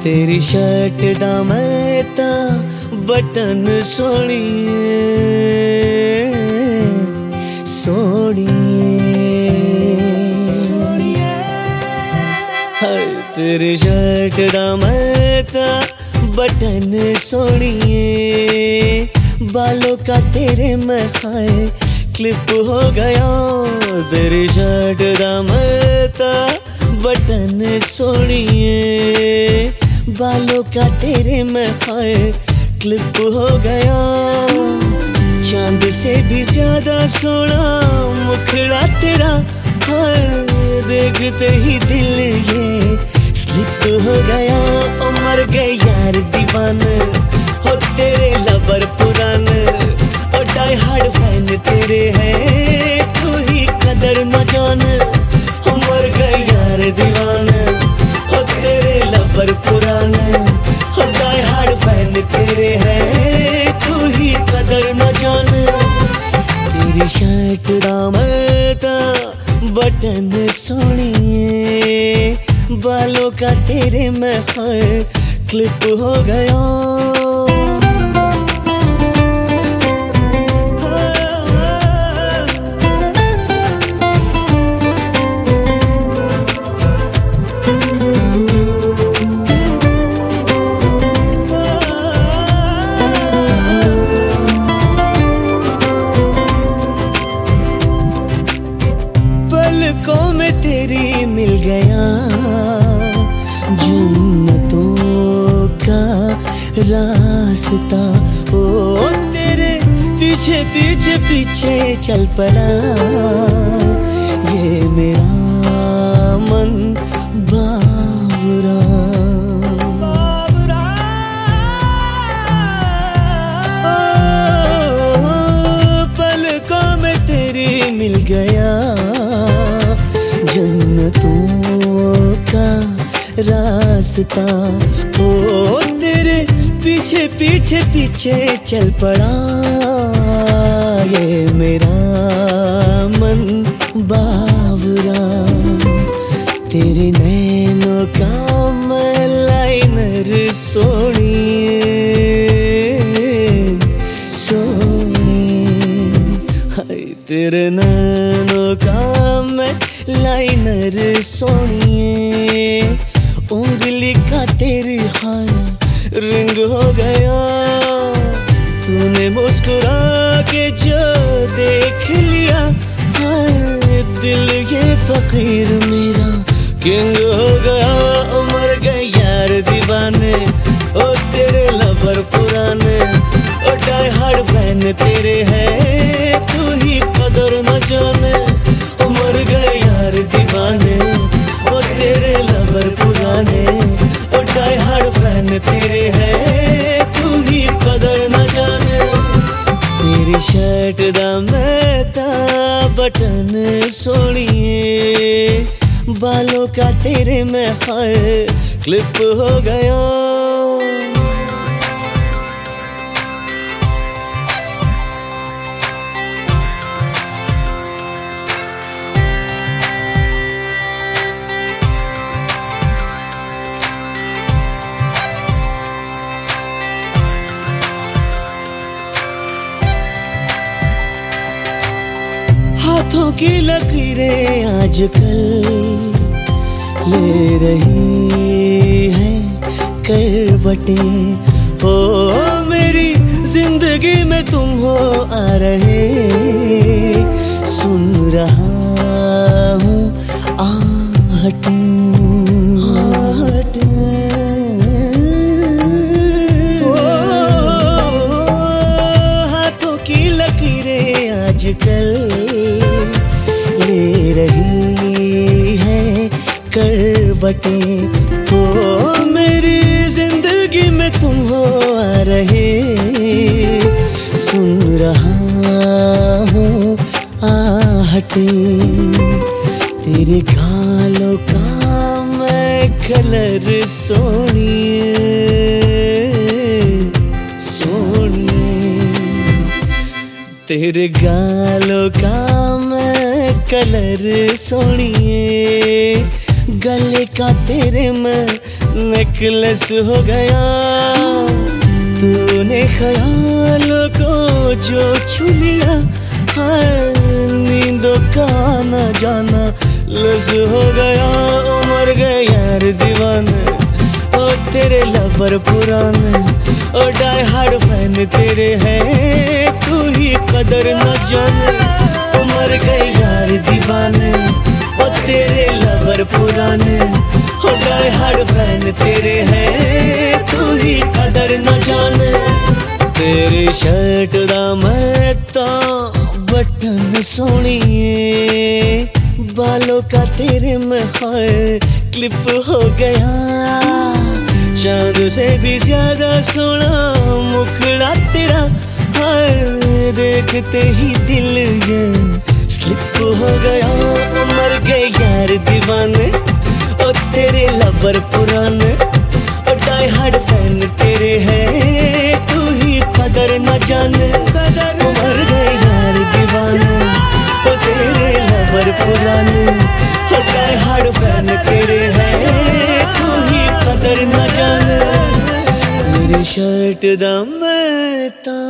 तेरी शर्ट दा मैं ता बटन सोहणीए सोहणीए हाय तेरी शर्ट दा मैं ता बटन सोहणीए बालों का तेरे मैं खाए क्लिप हो गया तेरी शर्ट दा मैं ता बटन सोहणीए बालों का तेरे मैं खाए क्लिप हो गया चांद से भी ज्यादा सोना मुखड़ा तेरा हाय देखते ही दिल ये स्लिप हो गया ओ मर गए यार दीवाने हो तेरे लवर पुराने ओ डाई हार्ड फैन तेरे हैं तू ही कदर न जाने हो मर गए यार दीवाने हो तेरे लवर पुराने हो डाई हार्ड फैन तेरे हैं तू ही कदर न जाने तेरी शर्ट दा मैं ता बटन सोहणीए बालों का तेरे मैं खाए क्लिप हो गया पलकों में तेरी मिल गया जन्नतों का रास्ता ओ तेरे पीछे पीछे पीछे चल पड़ा ये मेरा मन बावरा पलकों में तेरी मिल गया जन्नतों का रास्ता ओ तेरे पीछे पीछे पीछे चल पड़ा ये मेरा मन बावरा तेरे नैनों का मैं लाइनर सोहणीए सोहणीए हाय तेरे नैनों का मैं लाइनर सोहणीए उंगली का तेरी हाय रिंग हो गया तूने मुस्कुरा के जो देख लिया हाय दिल ये फकीर मेरा किंग हो गया मर गए यार दीवाने ओ तेरे लवर पुराने ओ डाई हार्ड फैन तेरे हैं तू ही कदर न जाने मर गए यार दीवाने ओ तेरे लवर पुराने ओ डाई हार्ड फैन तेरे हैं तू ही कदर न जाने तेरी शर्ट दा मैं ता बटन सोहणीए बालों का तेरे मैं खाए क्लिप हो गया हाथों की लकीरें आजकल ले रही है करवटें हो मेरी जिंदगी में तुम हो आ रहे सुन रहा हूँ आहटें हाथों की लकीरें आजकल ले रही है करवटें हो मेरी जिंदगी में तुम हो आ रहे सुन रहा हूँ आहटें तेरे गालों का मैं कलर सोहणीए सोहणीए तेरे गालों का मैं कलर सोहणीए गले का तेरे मैं नेकलेस हो गया। तूने ख्यालों को जो छू लिया, नींदों का आना जाना लज हो गया। मर गए यार दीवाने, ओ तेरे लवर पुराने, ओ डाई हार्ड फैन तेरे हैं, तू ही कदर न जाने। मर गए यार दीवाने, ओ तेरे लवर पुराने, ओ डाई हार्ड फैन तेरे हैं, तू ही कदर न जाने। तेरी शर्ट दा मैं बटन सोनिए, बालों का तेरे में हाय क्लिप हो गया। चांद से भी ज्यादा सोना मुखड़ा तेरा, हाय देखते ही दिल ये स्लिप हो गया। मर गए यार दीवाने, ओ तेरे लवर पुराने, ओ डाई हार्ड फैन तेरे हैं, तू ही कदर न जाने। मर गए यार दीवाने, ओ तेरे लवर पुराने, ओ डाई हार्ड फैन तेरे हैं, तू ही कदर न जाने। मेरी शर्ट दा मैं